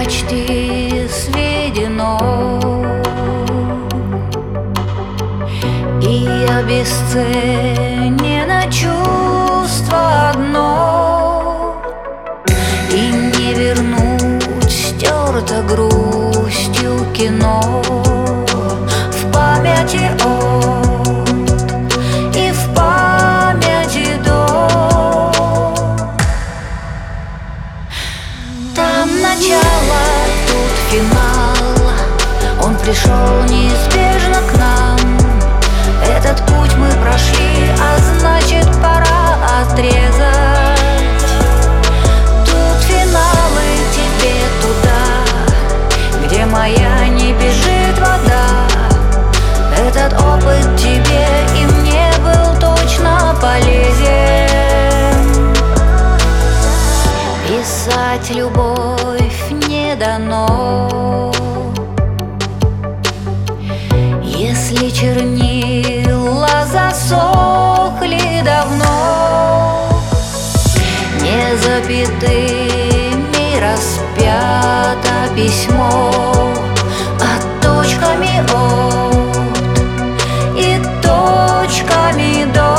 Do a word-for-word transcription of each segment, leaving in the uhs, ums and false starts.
почти сведено, и обесценено чувство одно, и не вернуть стерто грустью кино в памяти от и в памяти до. Там начало, тут финал, он пришел неизбежно к нам. Этот путь мы прошли, а значит пора отрезать. Тут финалы, тебе туда, где моя не бежит вода. Этот опыт тебе и мне был точно полезен. Писать любовь не дано, если чернила засохли давно. Не запятыми распято письмо, а точками от и точками до.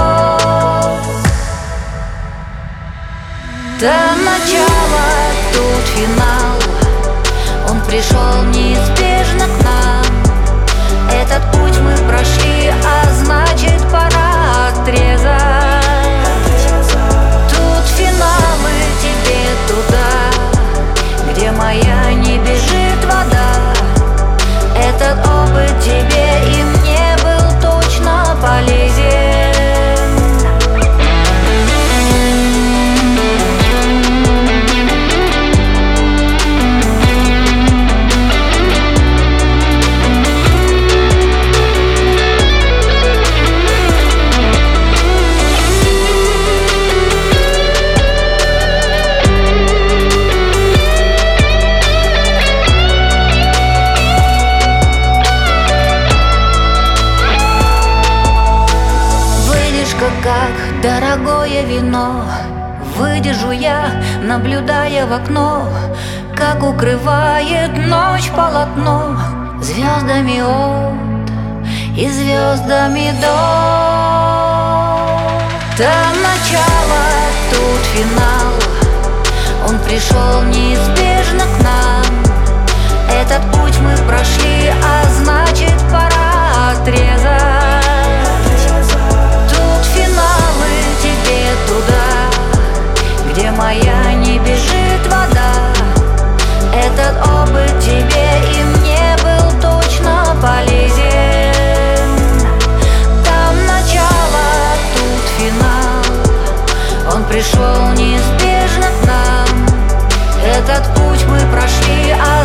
Там начало, тут финал, он пришел неизбежно к нам. Этот путь мы прошли, а значит пора отрезать. Тут финалы, тебе туда, где моя не бежит вода. Этот опыт тебе и мне был точно полезен. Как дорогое вино выдержу я, наблюдая в окно, как укрывает ночь полотно звездами от и звездами до. Там начало, тут финал, он пришел неизбежно к нам. Этот путь мы прошли, а значит пора отрезать. Туда, где моя не бежит вода. Этот опыт тебе и мне был точно полезен. Там начало, тут финал, он пришел неизбежно к нам. Этот путь мы прошли, а